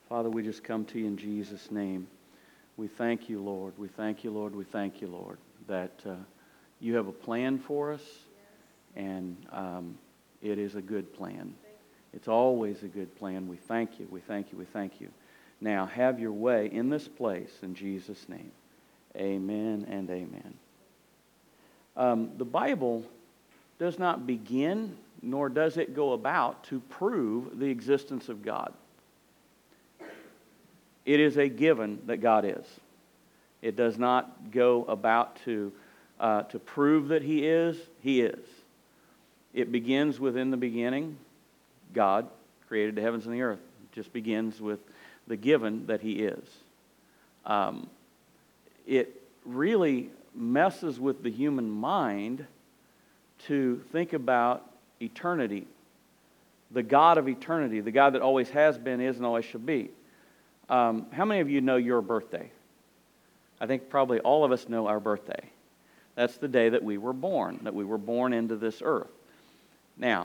Father, we just come to you in Jesus' name. We thank you, Lord. We thank you, Lord. We thank you, Lord, that you have a plan for us, and it is a good plan. It's always a good plan. We thank you. We thank you. We thank you. Now, have your way in this place in Jesus' name. Amen and amen. The Bible does not begin, nor does it go about to prove the existence of God. It is a given that God is. It does not go about to prove that He is. He is. It begins within the beginning. God created the heavens and the earth. It just begins with the given that He is. It really messes with the human mind to think about eternity. The God of eternity, the God that always has been, is, and always shall be. How many of you know your birthday? I think probably all of us know our birthday. That's the day that we were born into this earth. Now,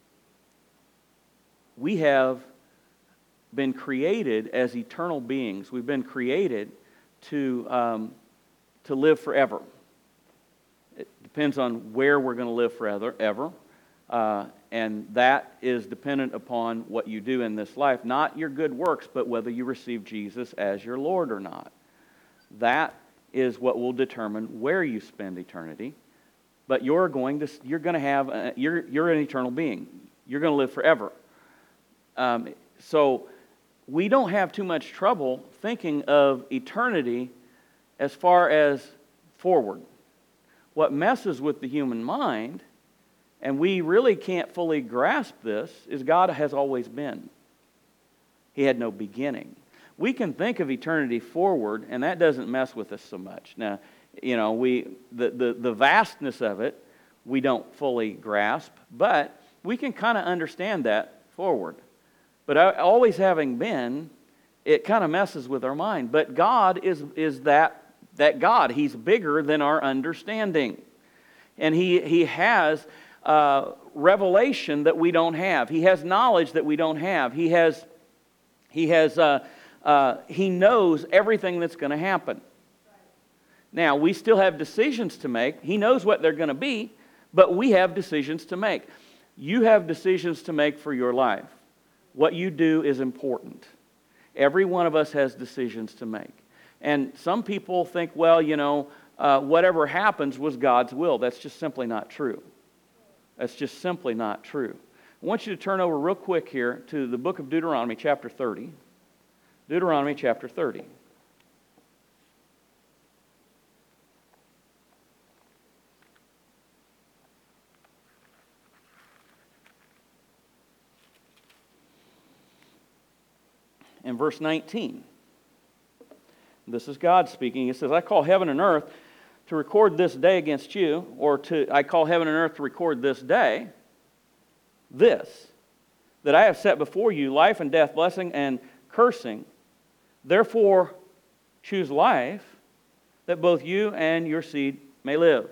we have been created as eternal beings. We've been created to live forever. It depends on where we're going to live forever. And that is dependent upon what you do in this life. Not your good works, but whether you receive Jesus as your Lord or not. That is what will determine where you spend eternity. But you're an eternal being. You're going to live forever. So we don't have too much trouble thinking of eternity as far as forward. What messes with the human mind, and we really can't fully grasp this, is God has always been. He had no beginning. We can think of eternity forward, and that doesn't mess with us so much. Now, you know, the vastness of it, we don't fully grasp, but we can kind of understand that forward. But always having been, it kind of messes with our mind. But God is that God. He's bigger than our understanding. And He has revelation that we don't have. He has knowledge that we don't have. He knows everything that's going to happen. Now, we still have decisions to make. He knows what they're going to be, but we have decisions to make. You have decisions to make for your life. What you do is important. Every one of us has decisions to make. And some people think, well, you know, whatever happens was God's will. That's just simply not true. That's just simply not true. I want you to turn over real quick here to the book of Deuteronomy chapter 30. Deuteronomy chapter 30. In verse 19. This is God speaking. He says, I call heaven and earth to record this day against you, I call heaven and earth to record this day, that I have set before you life and death, blessing and cursing. Therefore, choose life, that both you and your seed may live.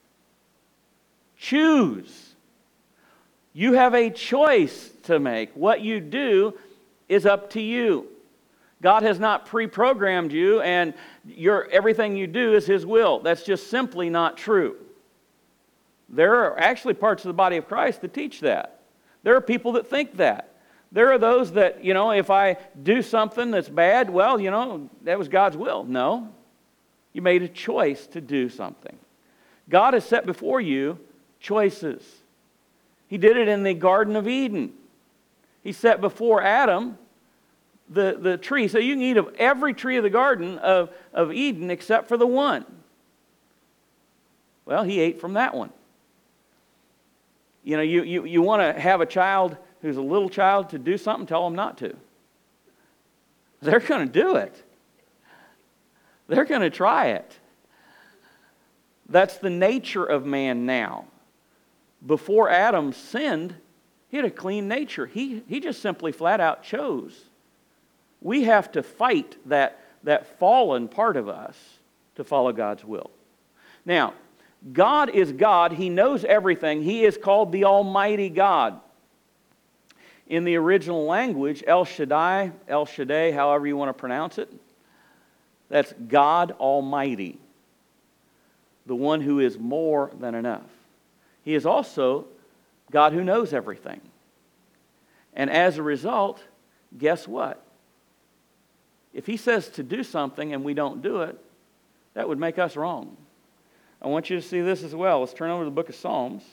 Choose. You have a choice to make. What you do is up to you. God has not pre-programmed you, and everything you do is His will. That's just simply not true. There are actually parts of the body of Christ that teach that. There are people that think that. There are those that, you know, if I do something that's bad, well, you know, that was God's will. No. You made a choice to do something. God has set before you choices. He did it in the Garden of Eden. He set before Adam the tree. So you can eat of every tree of the Garden of Eden except for the one. Well, he ate from that one. You know, you want to have a child who's a little child to do something, tell them not to. They're going to do it. They're going to try it. That's the nature of man now. Before Adam sinned, he had a clean nature. He just simply flat out chose. We have to fight that fallen part of us to follow God's will. Now, God is God. He knows everything. He is called the Almighty God. In the original language, El Shaddai, however you want to pronounce it, that's God Almighty, the one who is more than enough. He is also God who knows everything. And as a result, guess what? If He says to do something and we don't do it, that would make us wrong. I want you to see this as well. Let's turn over to the book of Psalms.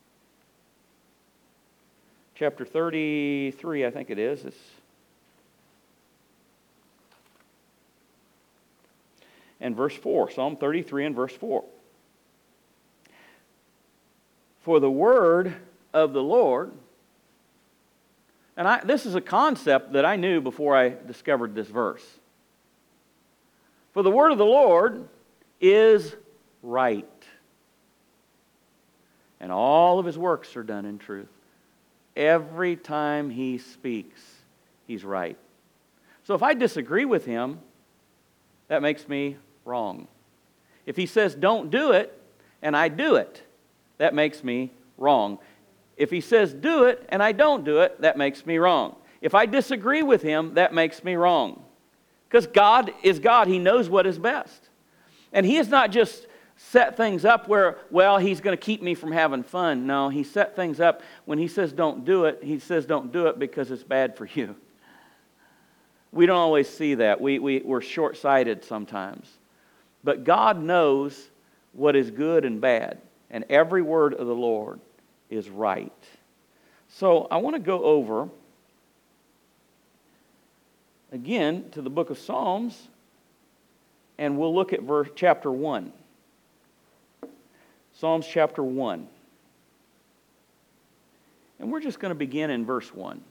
Chapter 33, I think it is. And verse 4. Psalm 33 and verse 4. For the word of the Lord, and this is a concept that I knew before I discovered this verse. For the word of the Lord is right, and all of His works are done in truth. Every time He speaks, He's right. So if I disagree with Him, that makes me wrong. If He says don't do it, and I do it, that makes me wrong. If He says do it, and I don't do it, that makes me wrong. If I disagree with Him, that makes me wrong. Because God is God. He knows what is best. And He has not just set things up where, well, He's going to keep me from having fun. No, He set things up when He says don't do it, He says don't do it because it's bad for you. We don't always see that. We're short-sighted sometimes. But God knows what is good and bad. And every word of the Lord is right. So I want to go over again to the book of Psalms, and we'll look at chapter 1. Psalms chapter 1. And we're just going to begin in verse 1.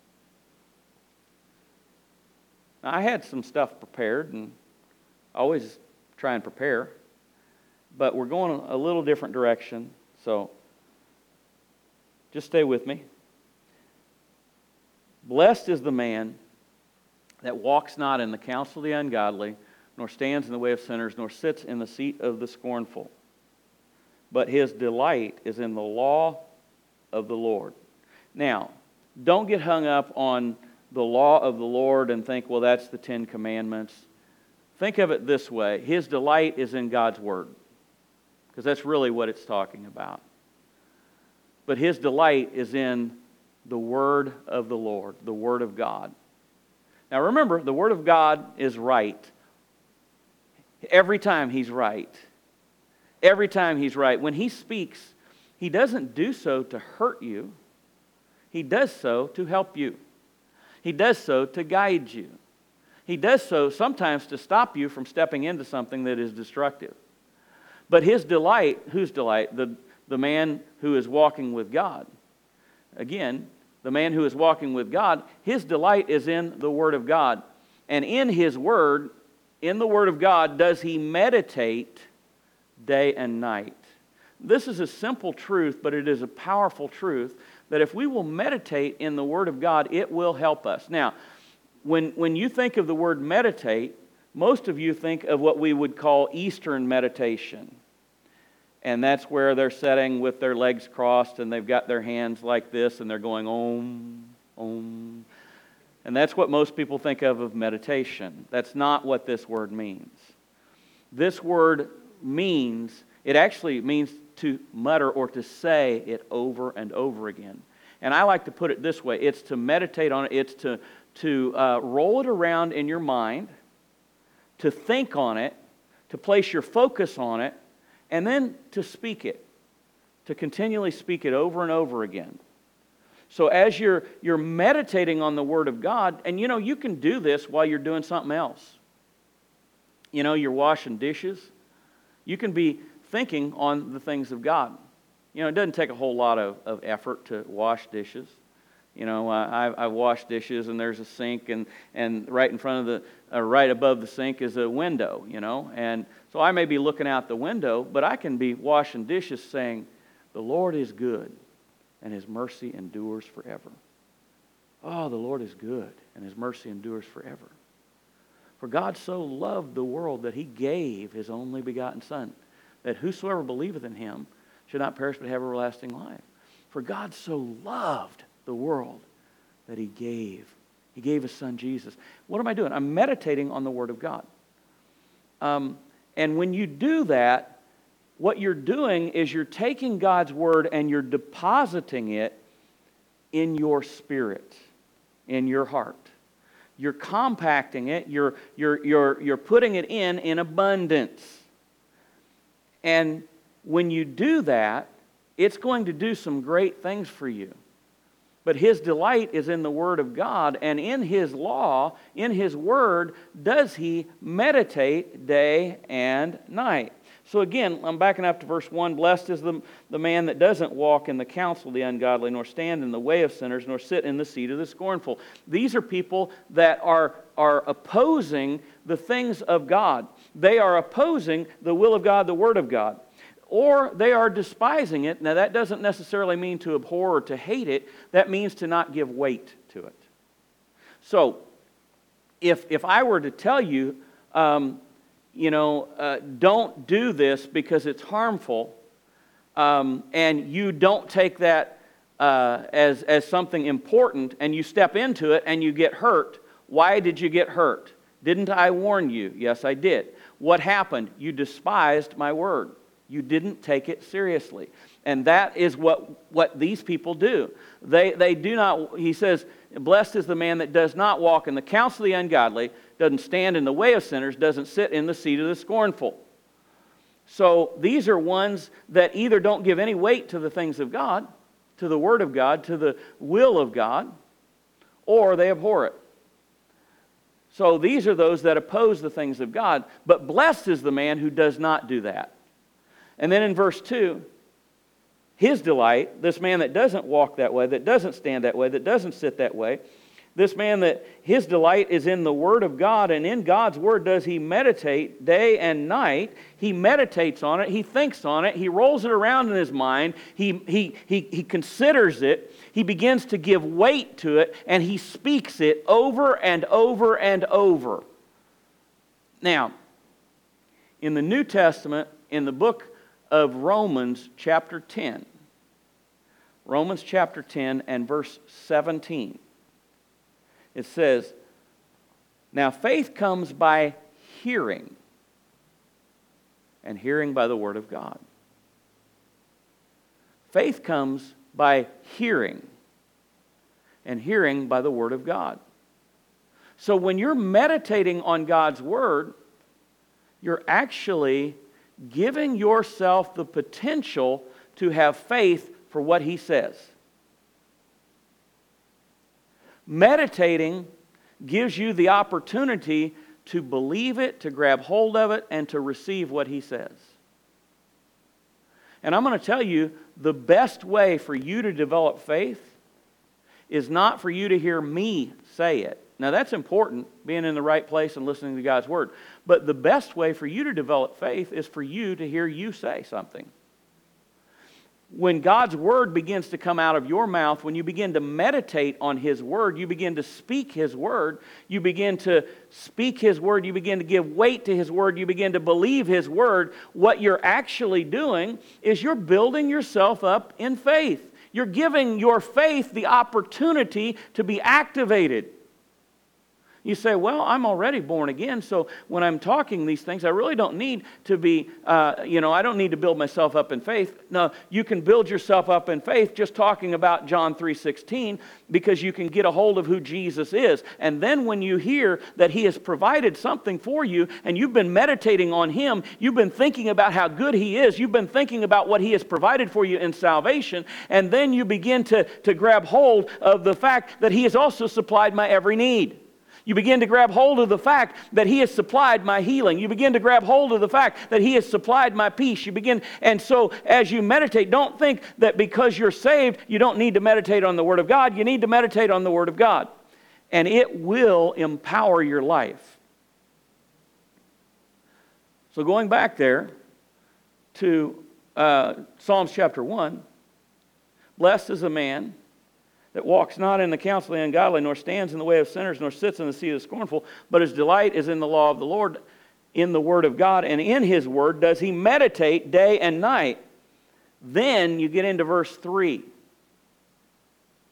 Now, I had some stuff prepared, and I always try and prepare, but we're going a little different direction, so just stay with me. Blessed is the man that walks not in the counsel of the ungodly, nor stands in the way of sinners, nor sits in the seat of the scornful. But his delight is in the law of the Lord. Now, don't get hung up on the law of the Lord and think, well, that's the 10 Commandments. Think of it this way. His delight is in God's Word, because that's really what it's talking about. But his delight is in the Word of the Lord, the Word of God. Now remember, the Word of God is right. Every time He's right. Every time He's right. When He speaks, He doesn't do so to hurt you. He does so to help you. He does so to guide you. He does so sometimes to stop you from stepping into something that is destructive. But His delight, whose delight? The man who is walking with God. Again, the man who is walking with God, his delight is in the Word of God. And in His Word, in the Word of God, does he meditate day and night. This is a simple truth, but it is a powerful truth that if we will meditate in the Word of God, it will help us. Now, when you think of the word meditate, most of you think of what we would call Eastern meditation. And that's where they're sitting with their legs crossed and they've got their hands like this and they're going Om, Om. And that's what most people think of meditation. That's not what this word means. This word means, it actually means to mutter or to say it over and over again. And I like to put it this way. It's to meditate on it. It's to roll it around in your mind, to think on it, to place your focus on it, and then to speak it, to continually speak it over and over again. So as you're meditating on the Word of God, and you can do this while you're doing something else. You're washing dishes. You can be thinking on the things of God. It doesn't take a whole lot of effort to wash dishes. I wash dishes and there's a sink and right in front of right above the sink is a window, and so I may be looking out the window, but I can be washing dishes saying, the Lord is good and His mercy endures forever. Oh, the Lord is good and His mercy endures forever. For God so loved the world that He gave His only begotten Son, that whosoever believeth in Him should not perish but have everlasting life. For God so loved the world that He gave. He gave His Son Jesus. What am I doing? I'm meditating on the Word of God. And when you do that, what you're doing is you're taking God's Word and you're depositing it in your spirit, in your heart. You're compacting it. You're putting it in abundance. And when you do that, it's going to do some great things for you. But His delight is in the Word of God, and in His law, in His Word, does He meditate day and night. So again, I'm backing up to verse 1. Blessed is the man that doesn't walk in the counsel of the ungodly, nor stand in the way of sinners, nor sit in the seat of the scornful. These are people that are opposing the things of God. They are opposing the will of God, the Word of God. Or they are despising it. Now that doesn't necessarily mean to abhor or to hate it. That means to not give weight to it. So, if I were to tell you, don't do this because it's harmful, and you don't take that as something important, and you step into it and you get hurt, why did you get hurt? Didn't I warn you? Yes, I did. What happened? You despised my word. You didn't take it seriously. And that is what these people do. They do not, he says, blessed is the man that does not walk in the counsel of the ungodly, doesn't stand in the way of sinners, doesn't sit in the seat of the scornful. So these are ones that either don't give any weight to the things of God, to the Word of God, to the will of God, or they abhor it. So these are those that oppose the things of God. But blessed is the man who does not do that. And then in verse 2, his delight, this man that doesn't walk that way, that doesn't stand that way, that doesn't sit that way, this man that his delight is in the Word of God, and in God's Word does he meditate day and night. He meditates on it, he thinks on it, he rolls it around in his mind, he considers it, he begins to give weight to it, and he speaks it over and over and over. Now, in the New Testament, in the book of Romans chapter 10. Romans chapter 10 and verse 17. It says, now faith comes by hearing, and hearing by the Word of God. Faith comes by hearing, and hearing by the Word of God. So when you're meditating on God's Word, you're actually giving yourself the potential to have faith for what He says. Meditating gives you the opportunity to believe it, to grab hold of it, and to receive what He says. And I'm going to tell you, the best way for you to develop faith is not for you to hear me say it. Now that's important, being in the right place and listening to God's Word. But the best way for you to develop faith is for you to hear you say something. When God's Word begins to come out of your mouth, when you begin to meditate on His Word, you begin to speak His Word, you begin to speak His Word, you begin to give weight to His Word, you begin to believe His Word, what you're actually doing is you're building yourself up in faith. You're giving your faith the opportunity to be activated. You say, well, I'm already born again, so when I'm talking these things, I really don't need to be, I don't need to build myself up in faith. No, you can build yourself up in faith just talking about John 3:16, because you can get a hold of who Jesus is. And then when you hear that He has provided something for you, and you've been meditating on Him, you've been thinking about how good He is, you've been thinking about what He has provided for you in salvation, and then you begin to grab hold of the fact that He has also supplied my every need. You begin to grab hold of the fact that He has supplied my healing. You begin to grab hold of the fact that He has supplied my peace. And so as you meditate, don't think that because you're saved, you don't need to meditate on the Word of God. You need to meditate on the Word of God. And it will empower your life. So going back there to Psalms chapter 1, blessed is a man that walks not in the counsel of the ungodly, nor stands in the way of sinners, nor sits in the seat of the scornful, but his delight is in the law of the Lord, in the Word of God, and in His Word does he meditate day and night. Then you get into verse 3.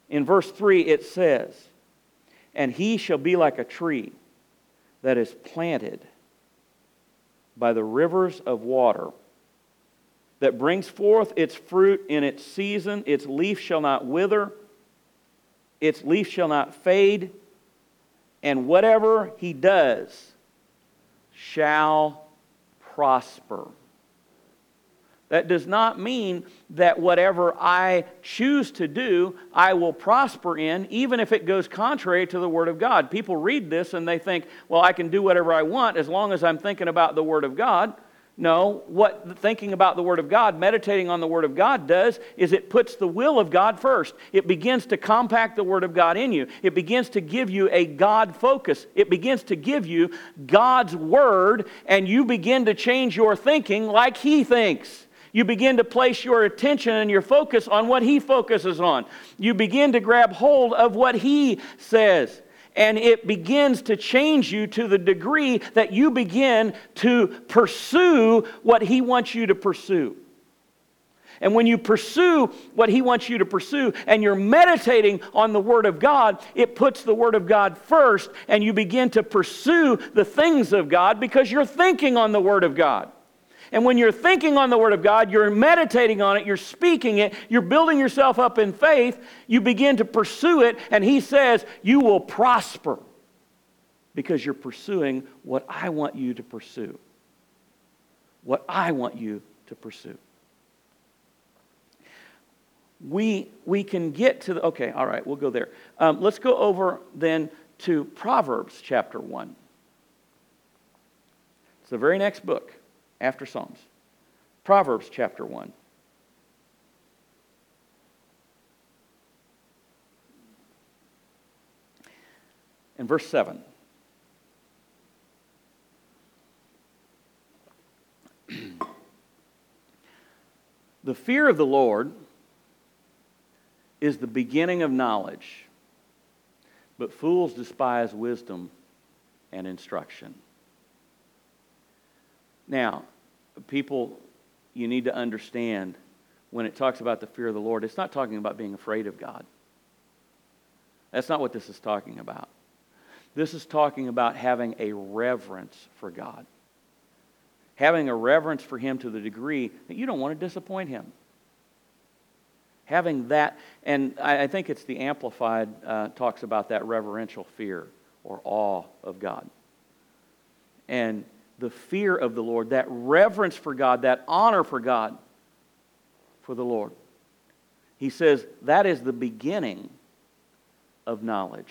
In verse 3 it says, "And he shall be like a tree that is planted by the rivers of water, that brings forth its fruit in its season. Its leaf shall not wither, its leaf shall not fade, and whatever he does shall prosper." That does not mean that whatever I choose to do, I will prosper in, even if it goes contrary to the Word of God. People read this and they think, well, I can do whatever I want as long as I'm thinking about the Word of God. No, what thinking about the Word of God, meditating on the Word of God does is it puts the will of God first. It begins to compact the Word of God in you. It begins to give you a God focus. It begins to give you God's Word, and you begin to change your thinking like He thinks. You begin to place your attention and your focus on what He focuses on. You begin to grab hold of what He says. And it begins to change you to the degree that you begin to pursue what He wants you to pursue. And when you pursue what He wants you to pursue and you're meditating on the Word of God, it puts the Word of God first, and you begin to pursue the things of God because you're thinking on the Word of God. And when you're thinking on the Word of God, you're meditating on it, you're speaking it, you're building yourself up in faith, you begin to pursue it, and He says, you will prosper because you're pursuing what I want you to pursue. What I want you to pursue. We can get to the... Okay, all right, we'll go there. Let's go over then to Proverbs chapter 1. It's the very next book after Psalms. Proverbs chapter 1. And verse 7. The fear of the Lord is the beginning of knowledge, but fools despise wisdom and instruction. Now, people, you need to understand when it talks about the fear of the Lord, it's not talking about being afraid of God. That's not what this is talking about. This is talking about having a reverence for God. Having a reverence for Him to the degree that you don't want to disappoint Him. Having that, and I think it's the Amplified talks about that reverential fear or awe of God. And the fear of the Lord, that reverence for God, that honor for God, for the Lord. He says that is the beginning of knowledge.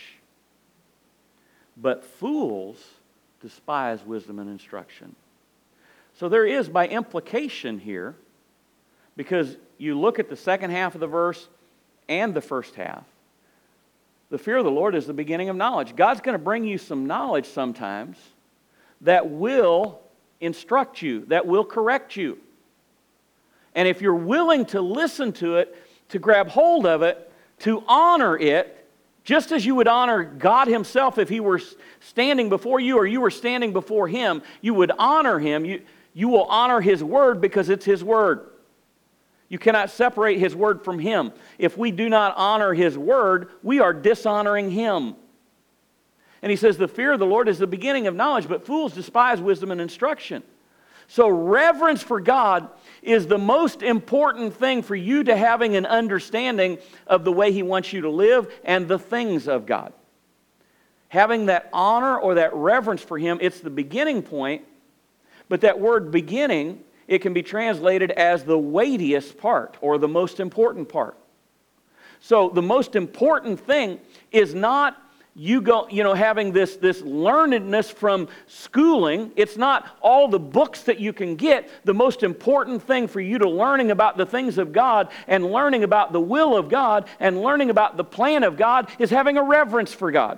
But fools despise wisdom and instruction. So there is, by implication here, because you look at the second half of the verse and the first half, the fear of the Lord is the beginning of knowledge. God's going to bring you some knowledge sometimes that will instruct you, that will correct you. And if you're willing to listen to it, to grab hold of it, to honor it, just as you would honor God Himself if He were standing before you or you were standing before Him, you would honor Him. You will honor His Word because it's His Word. You cannot separate His Word from Him. If we do not honor His Word, we are dishonoring Him. And He says the fear of the Lord is the beginning of knowledge, but fools despise wisdom and instruction. So reverence for God is the most important thing for you to having an understanding of the way He wants you to live and the things of God. Having that honor or that reverence for Him, it's the beginning point, but that word beginning, it can be translated as the weightiest part or the most important part. So the most important thing is not having this learnedness from schooling. It's not all the books that you can get. The most important thing for you to learning about the things of God and learning about the will of God and learning about the plan of God is having a reverence for God.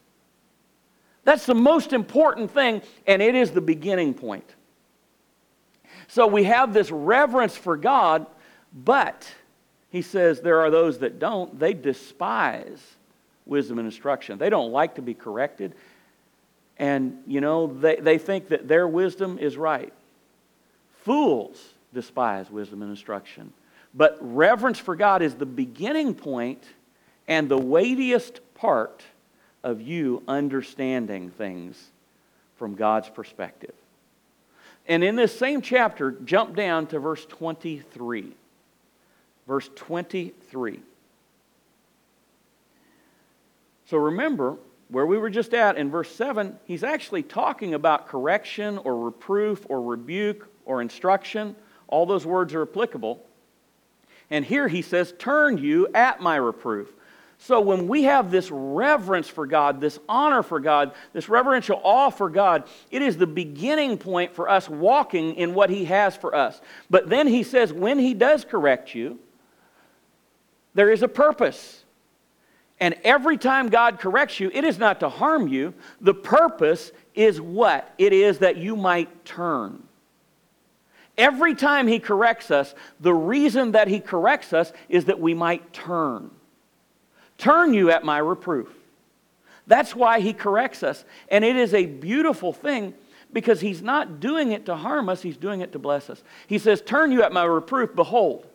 That's the most important thing, and it is the beginning point. So we have this reverence for God, but He says there are those that don't. They despise wisdom and instruction. They don't like to be corrected. And, they think that their wisdom is right. Fools despise wisdom and instruction. But reverence for God is the beginning point, and the weightiest part of you understanding things from God's perspective. And in this same chapter, jump down to verse 23. Verse 23. So remember, where we were just at in verse 7, he's actually talking about correction or reproof or rebuke or instruction. All those words are applicable. And here he says, turn you at my reproof. So when we have this reverence for God, this honor for God, this reverential awe for God, it is the beginning point for us walking in what He has for us. But then he says, when He does correct you, there is a purpose. And every time God corrects you, it is not to harm you. The purpose is what? It is that you might turn. Every time He corrects us, the reason that He corrects us is that we might turn. Turn you at my reproof. That's why He corrects us. And it is a beautiful thing because He's not doing it to harm us, He's doing it to bless us. He says, turn you at my reproof, behold,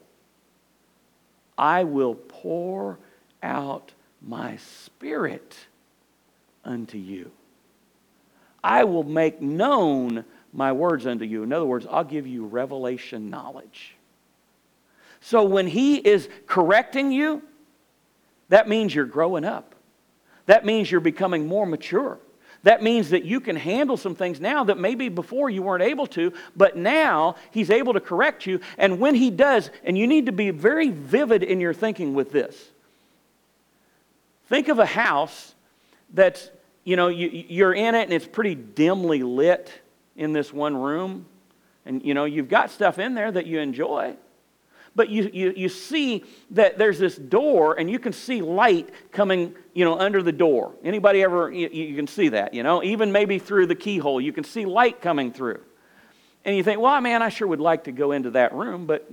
I will pour out my Spirit unto you. I will make known my words unto you. In other words, I'll give you revelation knowledge. So when He is correcting you, that means you're growing up. That means you're becoming more mature. That means that you can handle some things now that maybe before you weren't able to, but now He's able to correct you. And when He does, and you need to be very vivid in your thinking with this. Think of a house that's, you're in it and it's pretty dimly lit in this one room. And, you've got stuff in there that you enjoy. But you see that there's this door and you can see light coming, under the door. Anybody ever, you can see that, even maybe through the keyhole, you can see light coming through. And you think, well, man, I sure would like to go into that room, but,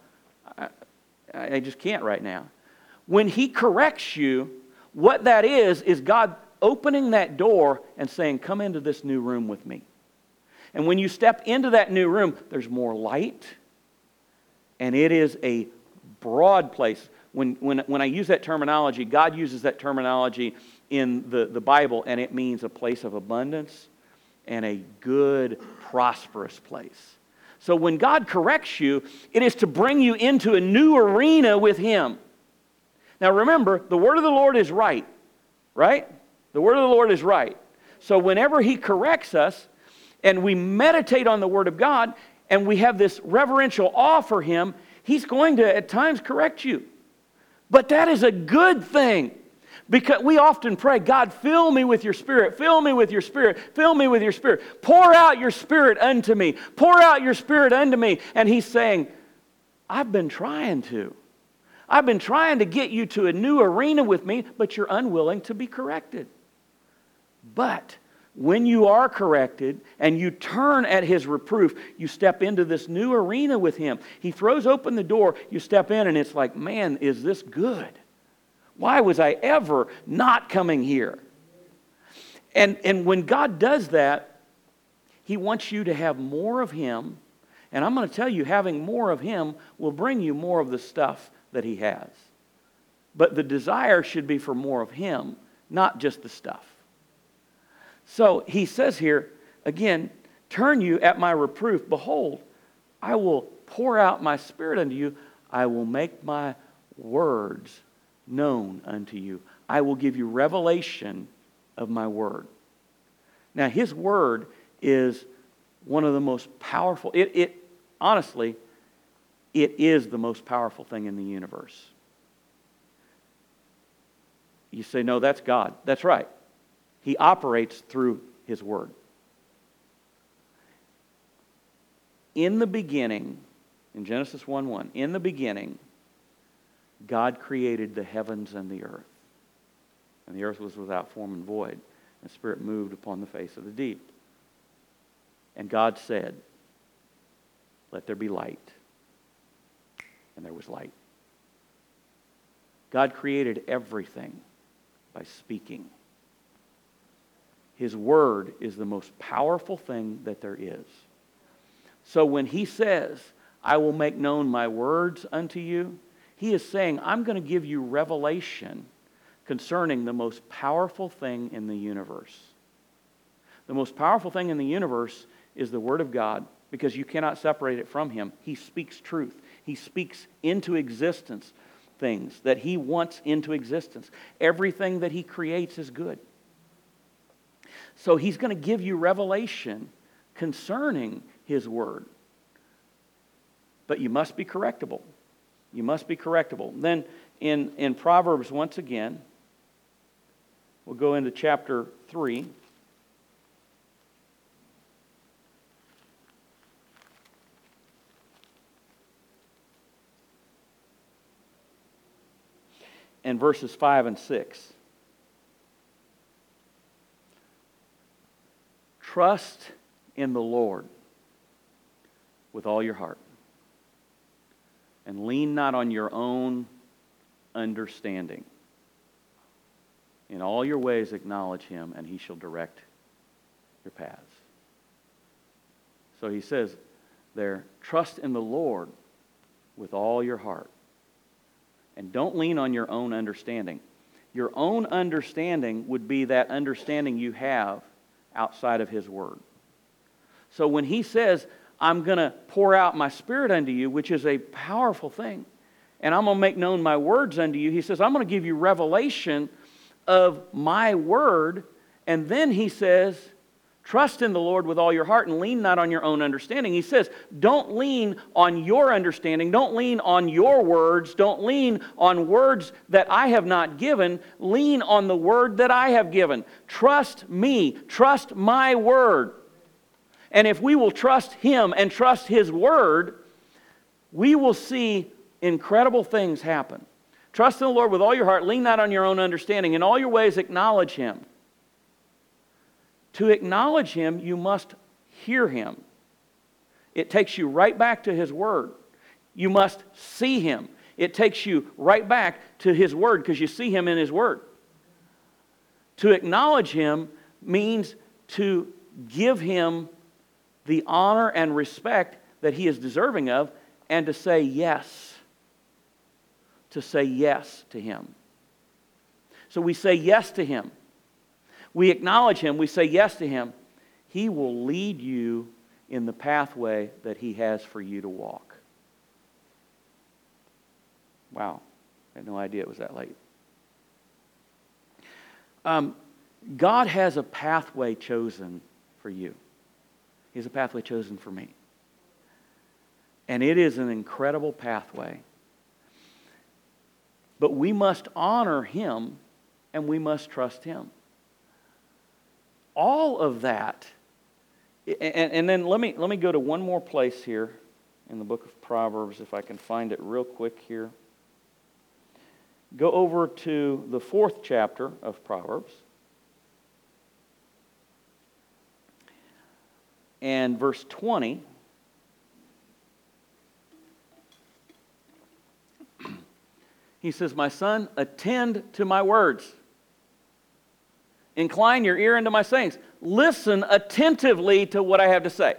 I just can't right now. When He corrects you, what that is God opening that door and saying, come into this new room with me. And when you step into that new room, there's more light. And it is a broad place. When I use that terminology, God uses that terminology in the Bible, and it means a place of abundance and a good, prosperous place. So when God corrects you, it is to bring you into a new arena with Him. Now remember, the word of the Lord is right? The word of the Lord is right. So whenever He corrects us, and we meditate on the Word of God, and we have this reverential awe for Him, He's going to at times correct you. But that is a good thing. Because we often pray, God, fill me with your Spirit, fill me with your Spirit, fill me with your Spirit. Pour out your Spirit unto me. Pour out your Spirit unto me. And He's saying, I've been trying to. I've been trying to get you to a new arena with me, but you're unwilling to be corrected. But when you are corrected and you turn at His reproof, you step into this new arena with Him. He throws open the door, you step in, and it's like, man, is this good? Why was I ever not coming here? And when God does that, He wants you to have more of Him. And I'm going to tell you, having more of Him will bring you more of the stuff that He has. But the desire should be for more of Him, not just the stuff. So He says here, again, turn you at my reproof. Behold, I will pour out my Spirit unto you. I will make my words known unto you. I will give you revelation of my word. Now, His word is one of the most powerful. Honestly, it is the most powerful thing in the universe. You say, no, that's God. That's right. He operates through His Word. In the beginning, in Genesis 1:1, in the beginning, God created the heavens and the earth. And the earth was without form and void, and the Spirit moved upon the face of the deep. And God said, let there be light. And there was light. God created everything by speaking. His word is the most powerful thing that there is. So when He says, I will make known my words unto you, He is saying, I'm going to give you revelation concerning the most powerful thing in the universe. The most powerful thing in the universe is the Word of God, because you cannot separate it from Him. He speaks truth. He speaks into existence things that He wants into existence. Everything that He creates is good. So He's going to give you revelation concerning His Word. But you must be correctable. You must be correctable. Then in Proverbs, once again, we'll go into chapter 3. And verses 5 and 6. Trust in the Lord with all your heart, and lean not on your own understanding. In all your ways acknowledge Him, and He shall direct your paths. So He says there, trust in the Lord with all your heart. And don't lean on your own understanding. Your own understanding would be that understanding you have outside of His Word. So when He says, I'm going to pour out my Spirit unto you, which is a powerful thing, and I'm going to make known my words unto you, He says, I'm going to give you revelation of my Word. And then He says, trust in the Lord with all your heart and lean not on your own understanding. He says, don't lean on your understanding. Don't lean on your words. Don't lean on words that I have not given. Lean on the Word that I have given. Trust me. Trust my Word. And if we will trust Him and trust His Word, we will see incredible things happen. Trust in the Lord with all your heart. Lean not on your own understanding. In all your ways acknowledge Him. To acknowledge Him, you must hear Him. It takes you right back to His Word. You must see Him. It takes you right back to His Word because you see Him in His Word. To acknowledge Him means to give Him the honor and respect that He is deserving of, and to say yes. To say yes to Him. So we say yes to Him. We acknowledge Him, we say yes to Him. He will lead you in the pathway that He has for you to walk. Wow, I had no idea it was that late. God has a pathway chosen for you. He has a pathway chosen for me. And it is an incredible pathway. But we must honor Him and we must trust Him. All of that, and then let me go to one more place here in the book of Proverbs, if I can find it real quick here. Go over to the 4th chapter of Proverbs. And verse 20. He says, my son, attend to my words. Incline your ear unto my sayings. Listen attentively to what I have to say.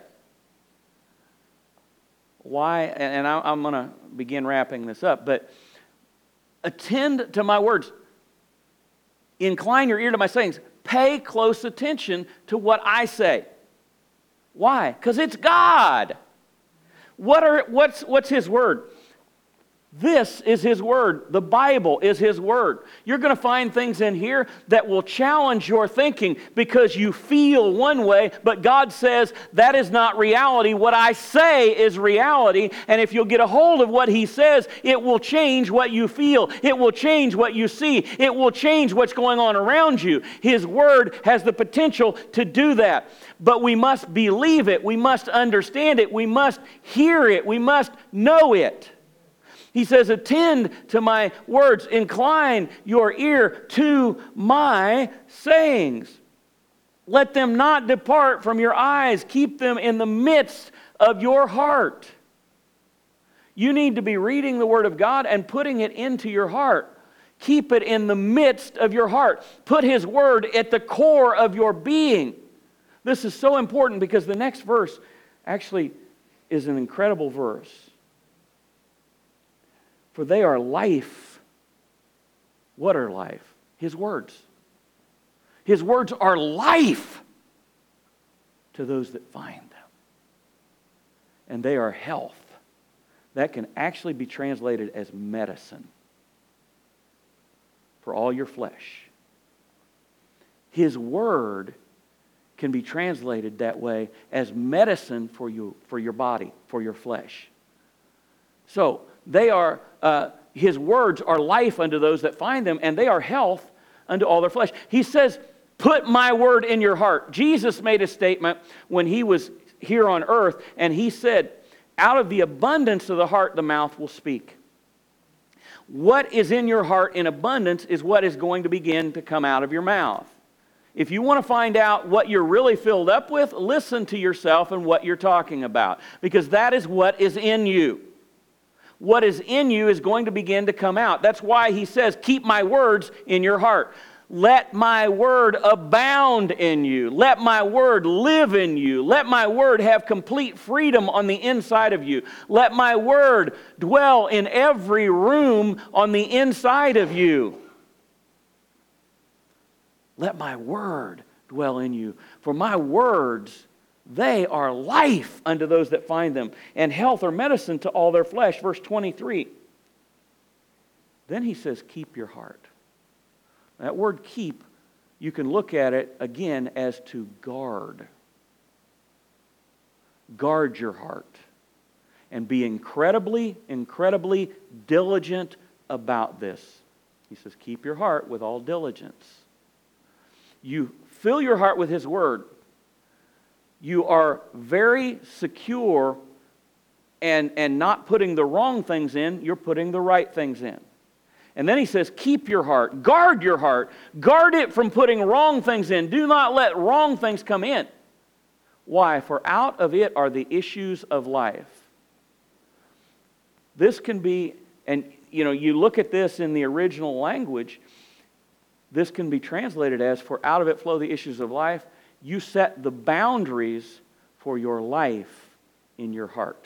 Why? And I'm going to begin wrapping this up. But attend to my words. Incline your ear to my sayings. Pay close attention to what I say. Why? Because it's God. What's His Word? This is His Word. The Bible is His Word. You're going to find things in here that will challenge your thinking because you feel one way, but God says that is not reality. What I say is reality, and if you'll get a hold of what He says, it will change what you feel. It will change what you see. It will change what's going on around you. His Word has the potential to do that. But we must believe it. We must understand it. We must hear it. We must know it. He says, attend to my words. Incline your ear to my sayings. Let them not depart from your eyes. Keep them in the midst of your heart. You need to be reading the Word of God and putting it into your heart. Keep it in the midst of your heart. Put His Word at the core of your being. This is so important because the next verse actually is an incredible verse. For they are life. What are life? His words. His words are life to those that find them. And they are health. That can actually be translated as medicine for all your flesh. His word can be translated that way as medicine for you, for your body, for your flesh. So they are, His words are life unto those that find them, and they are health unto all their flesh. He says, put my word in your heart. Jesus made a statement when He was here on earth, and He said, out of the abundance of the heart, the mouth will speak. What is in your heart in abundance is what is going to begin to come out of your mouth. If you want to find out what you're really filled up with, listen to yourself and what you're talking about, because that is what is in you. What is in you is going to begin to come out. That's why He says, keep my words in your heart. Let my word abound in you. Let my word live in you. Let my word have complete freedom on the inside of you. Let my word dwell in every room on the inside of you. Let my word dwell in you. For my words, they are life unto those that find them, and health or medicine to all their flesh. Verse 23. Then He says, keep your heart. That word keep, you can look at it again as to guard. Guard your heart. And be incredibly, incredibly diligent about this. He says, keep your heart with all diligence. You fill your heart with His word. You are very secure and not putting the wrong things in, you're putting the right things in. And then He says, keep your heart, guard your heart, guard it from putting wrong things in. Do not let wrong things come in. Why? For out of it are the issues of life. This can be, and you look at this in the original language, this can be translated as, for out of it flow the issues of life. You set the boundaries for your life in your heart.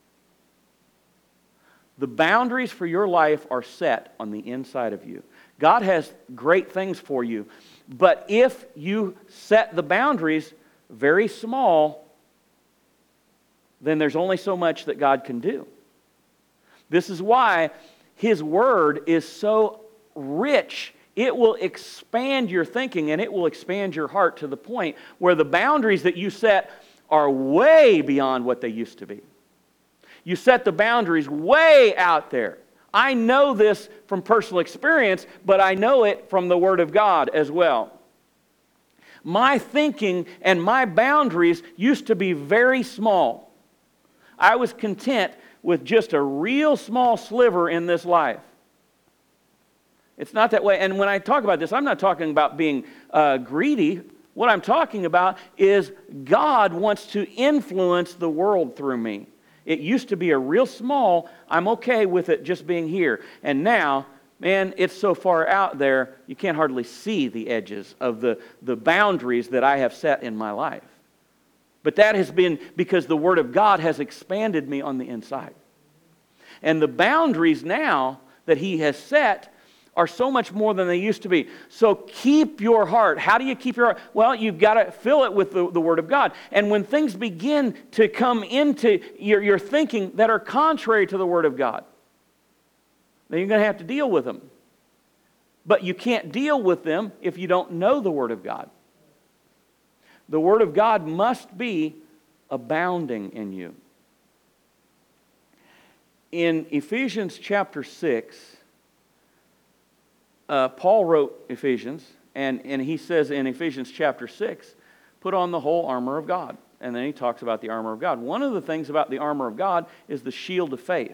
The boundaries for your life are set on the inside of you. God has great things for you, but if you set the boundaries very small, then there's only so much that God can do. This is why His word is so rich. It will expand your thinking and it will expand your heart to the point where the boundaries that you set are way beyond what they used to be. You set the boundaries way out there. I know this from personal experience, but I know it from the Word of God as well. My thinking and my boundaries used to be very small. I was content with just a real small sliver in this life. It's not that way. And when I talk about this, I'm not talking about being greedy. What I'm talking about is God wants to influence the world through me. It used to be a real small, I'm okay with it just being here. And now, man, it's so far out there, you can't hardly see the edges of the boundaries that I have set in my life. But that has been because the Word of God has expanded me on the inside. And the boundaries now that He has set are so much more than they used to be. So keep your heart. How do you keep your heart? Well, you've got to fill it with the Word of God. And when things begin to come into your thinking that are contrary to the Word of God, then you're going to have to deal with them. But you can't deal with them if you don't know the Word of God. The Word of God must be abounding in you. In Ephesians chapter 6, Paul wrote Ephesians, and he says in Ephesians chapter 6, put on the whole armor of God. And then he talks about the armor of God. One of the things about the armor of God is the shield of faith.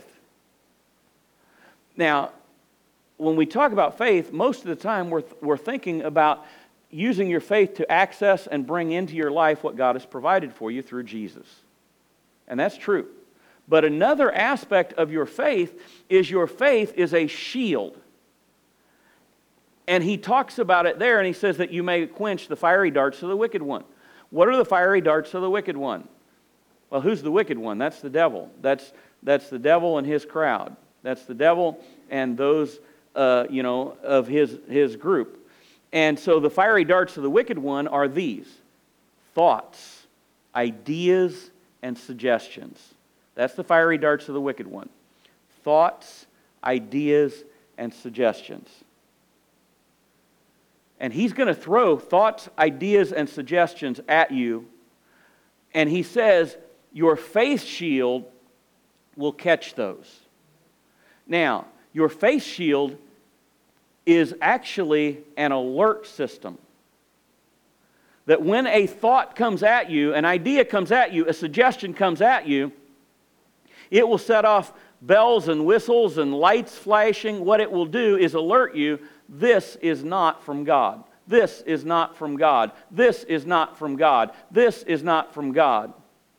Now, when we talk about faith, most of the time we're thinking about using your faith to access and bring into your life what God has provided for you through Jesus. And that's true. But another aspect of your faith is a shield. And he talks about it there, and he says that you may quench the fiery darts of the wicked one. What are the fiery darts of the wicked one? Well, who's the wicked one? That's the devil. That's the devil and his crowd. That's the devil and those, of his group. And so the fiery darts of the wicked one are these: thoughts, ideas, and suggestions. That's the fiery darts of the wicked one. Thoughts, ideas, and suggestions. And he's going to throw thoughts, ideas, and suggestions at you. And he says, your faith shield will catch those. Now, your faith shield is actually an alert system. That when a thought comes at you, an idea comes at you, a suggestion comes at you, it will set off bells and whistles and lights flashing. What it will do is alert you, this is not from God. This is not from God. This is not from God. This is not from God.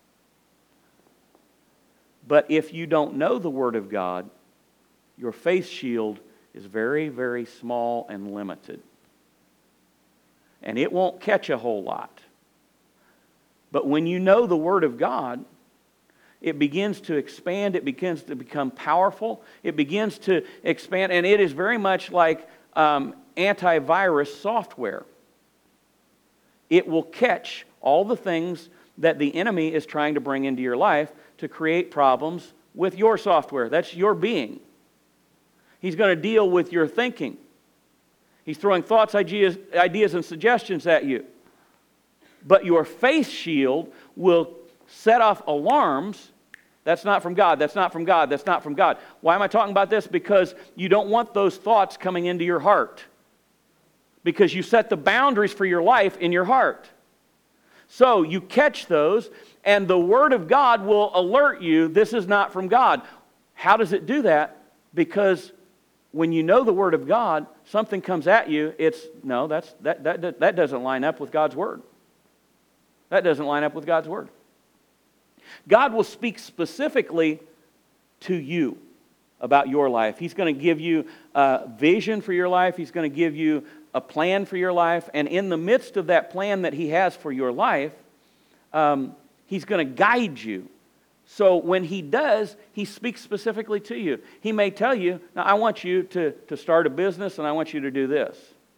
But if you don't know the Word of God, your faith shield is very, very small and limited. And it won't catch a whole lot. But when you know the Word of God, it begins to expand, it begins to become powerful, it begins to expand, and it is very much like antivirus software. It will catch all the things that the enemy is trying to bring into your life to create problems with your software. That's your being. He's going to deal with your thinking. He's throwing thoughts, ideas, and suggestions at you. But your faith shield will set off alarms. That's not from God. That's not from God. That's not from God. Why am I talking about this? Because you don't want those thoughts coming into your heart. Because you set the boundaries for your life in your heart. So you catch those, and the Word of God will alert you, this is not from God. How does it do that? Because when you know the Word of God, something comes at you, that doesn't line up with God's Word. That doesn't line up with God's Word. God will speak specifically to you about your life. He's going to give you a vision for your life. He's going to give you a plan for your life. And in the midst of that plan that He has for your life, He's going to guide you. So when He does, He speaks specifically to you. He may tell you, now I want you to start a business and I want you to do this.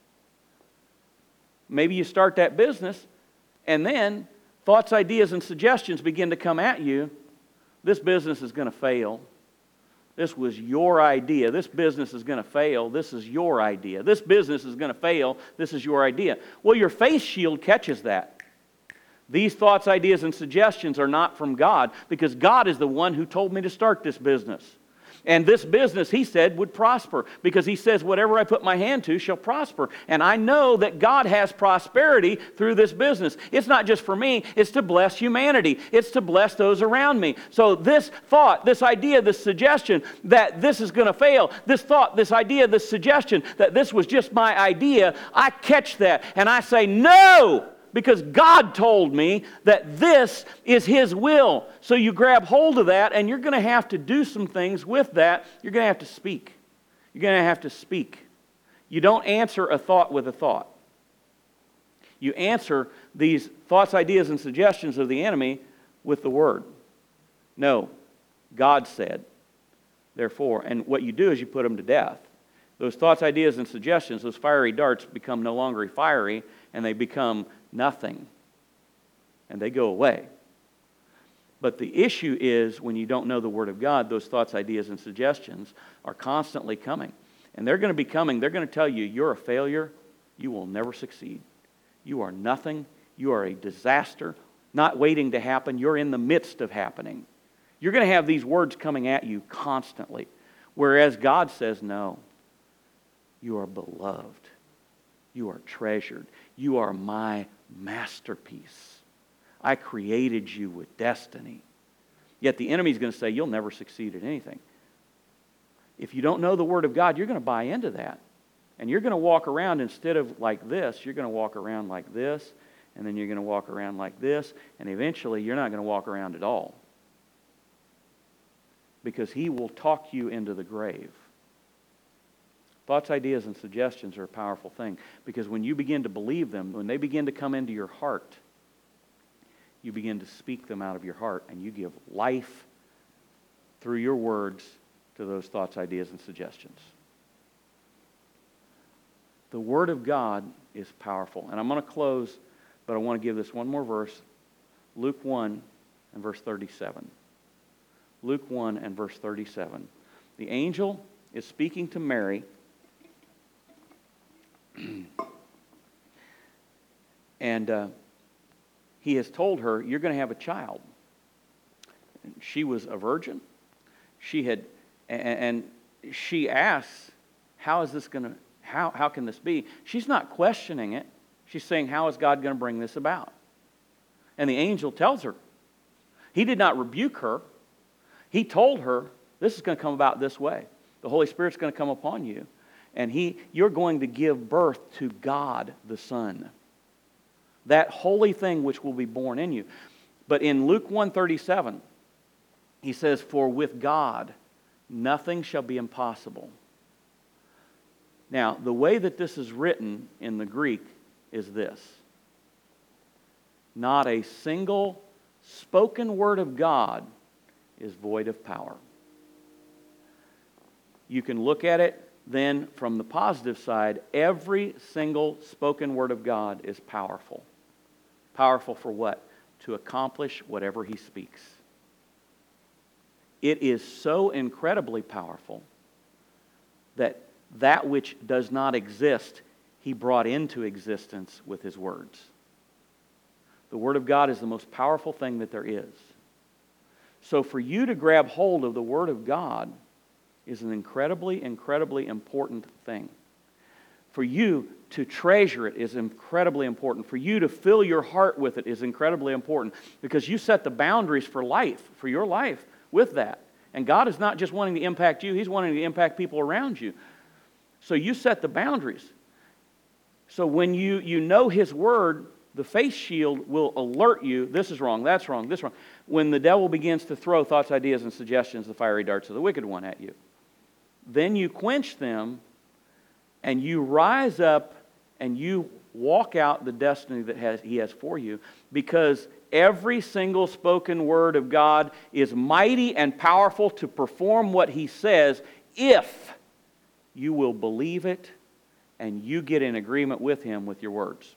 Maybe you start that business and then thoughts, ideas, and suggestions begin to come at you. This business is going to fail. This was your idea. This business is going to fail. This is your idea. This business is going to fail. This is your idea. Well, your faith shield catches that. These thoughts, ideas, and suggestions are not from God because God is the one who told me to start this business. And this business, He said, would prosper because He says, whatever I put my hand to shall prosper. And I know that God has prosperity through this business. It's not just for me, it's to bless humanity. It's to bless those around me. So this thought, this idea, this suggestion that this is going to fail, this thought, this idea, this suggestion that this was just my idea, I catch that and I say, no! Because God told me that this is His will. So you grab hold of that and you're going to have to do some things with that. You're going to have to speak. You're going to have to speak. You don't answer a thought with a thought. You answer these thoughts, ideas, and suggestions of the enemy with the Word. No, God said, therefore. And what you do is you put them to death. Those thoughts, ideas, and suggestions, those fiery darts become no longer fiery and they become nothing. And they go away. But the issue is when you don't know the Word of God, those thoughts, ideas, and suggestions are constantly coming. And they're going to be coming. They're going to tell you, you're a failure. You will never succeed. You are nothing. You are a disaster. Not waiting to happen. You're in the midst of happening. You're going to have these words coming at you constantly. Whereas God says, no. You are beloved. You are treasured. You are my masterpiece. I created you with destiny. Yet the enemy's going to say, you'll never succeed at anything. If you don't know the Word of God, you're going to buy into that. And you're going to walk around, instead of like this, you're going to walk around like this, and then you're going to walk around like this, and eventually you're not going to walk around at all. Because he will talk you into the grave. Thoughts, ideas, and suggestions are a powerful thing because when you begin to believe them, when they begin to come into your heart, you begin to speak them out of your heart and you give life through your words to those thoughts, ideas, and suggestions. The Word of God is powerful. And I'm going to close, but I want to give this one more verse. Luke 1 and verse 37. Luke 1 and verse 37. The angel is speaking to Mary. And he has told her, you're going to have a child. And she was a virgin. And she asks, how is this going to, how can this be? She's not questioning it. She's saying, how is God going to bring this about? And the angel tells her. He did not rebuke her. He told her, this is going to come about this way. The Holy Spirit's going to come upon you. And you're going to give birth to God the Son. That holy thing which will be born in you. But in Luke 1:37, he says, for with God nothing shall be impossible. Now, the way that this is written in the Greek is this. Not a single spoken word of God is void of power. You can look at it then from the positive side. Every single spoken word of God is powerful. Powerful for what? To accomplish whatever He speaks. It is so incredibly powerful that which does not exist, He brought into existence with His words. The Word of God is the most powerful thing that there is. So for you to grab hold of the Word of God is an incredibly, incredibly important thing. For you to treasure it is incredibly important. For you to fill your heart with it is incredibly important. Because you set the boundaries for life, for your life, with that. And God is not just wanting to impact you, He's wanting to impact people around you. So you set the boundaries. So when you know His Word, the face shield will alert you, this is wrong, that's wrong, this is wrong. When the devil begins to throw thoughts, ideas, and suggestions, the fiery darts of the wicked one at you, then you quench them and you rise up and you walk out the destiny that He has for you, because every single spoken word of God is mighty and powerful to perform what He says if you will believe it and you get in agreement with Him with your words.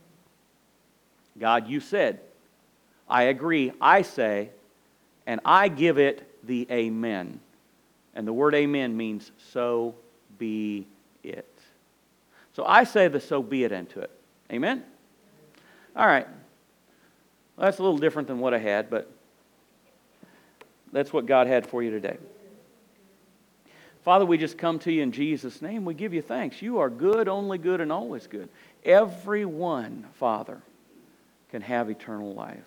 God, you said, I agree, I say, and I give it the amen. And the word amen means so be it. So I say the so be it into it. Amen? All right. Well, that's a little different than what I had, but that's what God had for you today. Father, we just come to you in Jesus' name. We give you thanks. You are good, only good, and always good. Everyone, Father, can have eternal life.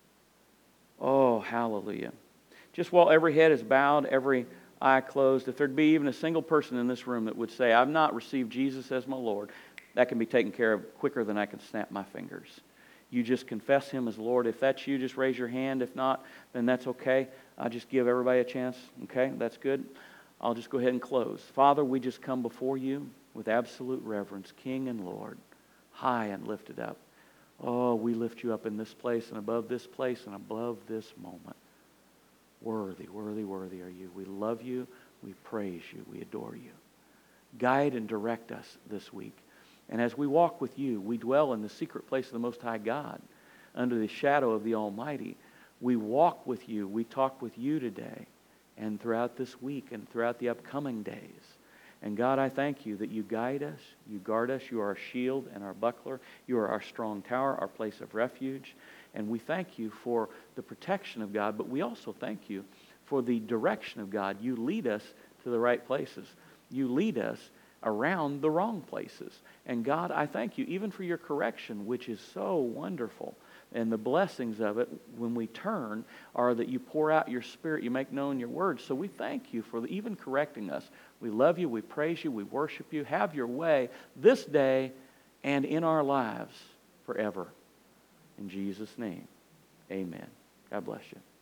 Oh, hallelujah. Just while every head is bowed, every eye closed, if there'd be even a single person in this room that would say, I've not received Jesus as my Lord, that can be taken care of quicker than I can snap my fingers. You just confess Him as Lord. If that's you, just raise your hand. If not, then that's okay. I'll just give everybody a chance. Okay, that's good. I'll just go ahead and close. Father, we just come before you with absolute reverence, King and Lord, high and lifted up. Oh, we lift you up in this place and above this place and above this moment. Worthy, worthy, worthy are you. We love you. We praise you. We adore you. Guide and direct us this week. And as we walk with you, we dwell in the secret place of the Most High God, under the shadow of the Almighty. We walk with you. We talk with you today and throughout this week and throughout the upcoming days. And God, I thank you that you guide us, you guard us, you are our shield and our buckler, you are our strong tower, our place of refuge. And we thank you for the protection of God, but we also thank you for the direction of God. You lead us to the right places. You lead us around the wrong places. And God, I thank you even for your correction, which is so wonderful. And the blessings of it, when we turn, are that you pour out your Spirit, you make known your words. So we thank you for even correcting us. We love you, we praise you, we worship you. Have your way this day and in our lives forever. In Jesus' name, amen. God bless you.